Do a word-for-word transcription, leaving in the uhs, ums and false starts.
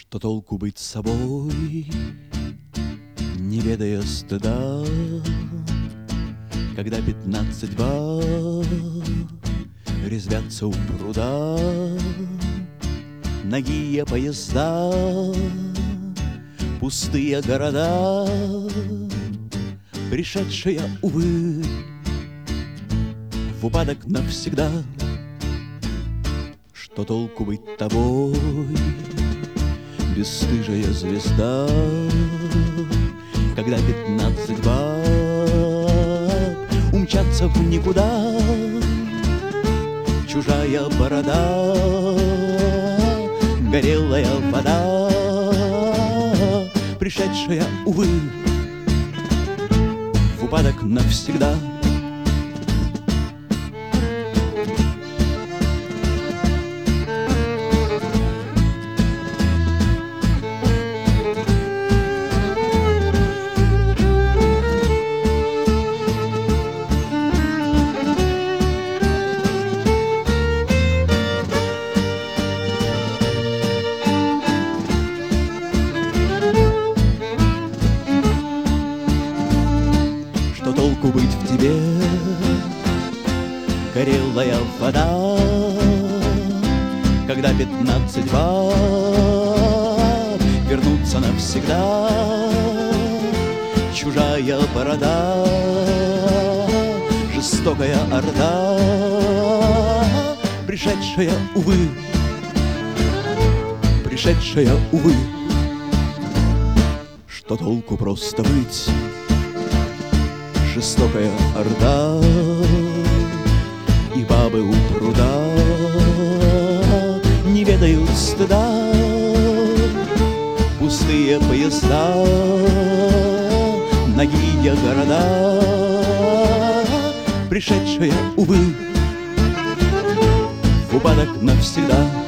Что толку быть собой, не ведая стыда, когда пятнадцать баб резвятся у пруда, нагие поезда, пустые города, пришедшие, увы, в упадок навсегда. Что толку быть тобой, бесстыжая звезда, когда пятнадцать баб умчатся в никуда, чужая борода, горелая вода, пришедшая, увы, в упадок навсегда. Что толку быть в тебе, горелая вода, когда пятнадцать баб вернутся навсегда, чужая борода, жестокая орда, пришедшая, увы, пришедшая, увы. Что толку просто быть, жестокая орда и бабы у пруда не ведают стыда, пустые поезда, нагие города, пришедшие, увы, в упадок навсегда.